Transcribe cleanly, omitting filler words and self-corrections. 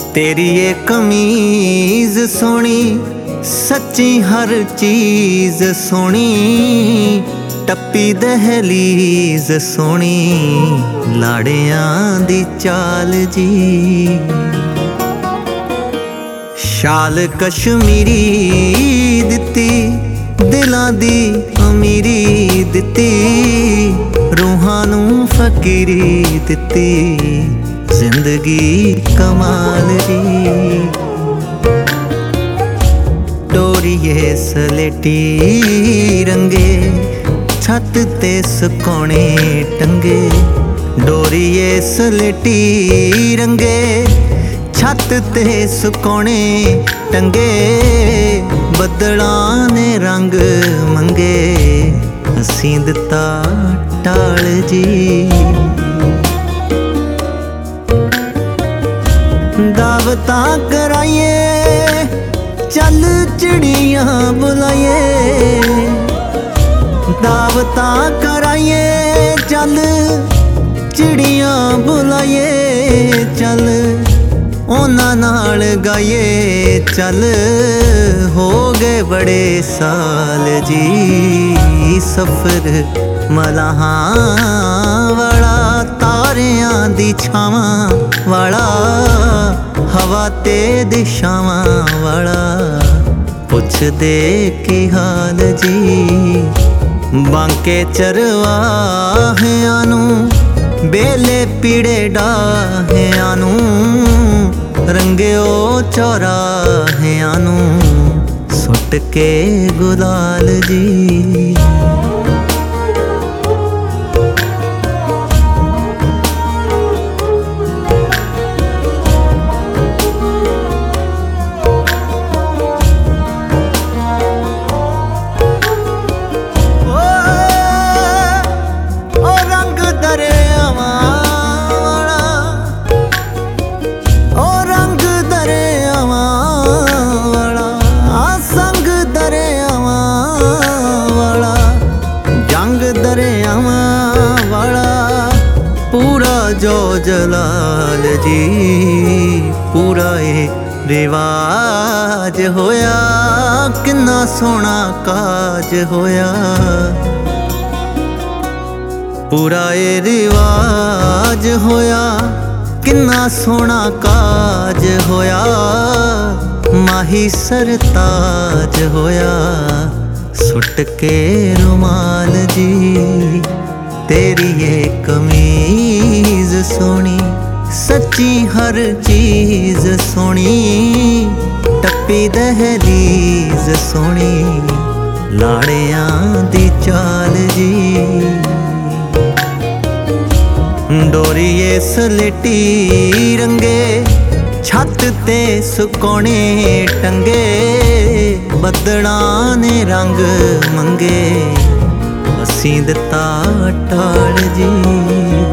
तेरी ये कमीज सोनी, सच्ची हर चीज सोनी, टप्पी दहलीज सोनी, लाड़ियां दी चाल जी। शाल कश्मीरी दित्ती, दिलां दी अमीरी दित्ती, रूहां नूं फकीरी दित्ती, जिंदगी कमाल दी। डोरीए सलेटी रंगे, छत ते सुकोने टंगे, डोरीए सलेटी रंगे, छत ते सुकोने टंगे, बदलां ने रंग मंगे, असीं दिता टाल जी। दावतां कराइए, चल चिड़ियां बुलाइए, दावतां कराइए, चल चिड़ियां बुलाइए, चल उन्हां नाल गाइए, चल हो गए बड़े साल जी। सफर मलाहां वाला, तारियां दी छावां वाला, हवा ते दिशावां वाला, पुछ दे की हाल जी। बांके चरवाहियां नूं, बेले पीड़े डाहियां नूं, रंगियो चौराहियां नूं, सुट के गुलाल जी। जो जलाल जी, पूरा ये रिवाज होया, किन्ना सोहना काज होया, पूरा ये रिवाज होया, किन्ना सोहना काज होया, माही सरताज होया, सुट के रुमाल जी। तेरी ये कमीज सोनी, सच्ची हर चीज सोनी, टप्पी दहलीज सोनी, लाड़ियां दी चाल जी। डोरीए सलेटी रंगे, छत ते सुकोने टंगे, बदलां ने रंग मंगे, असीं दिता टाल जी।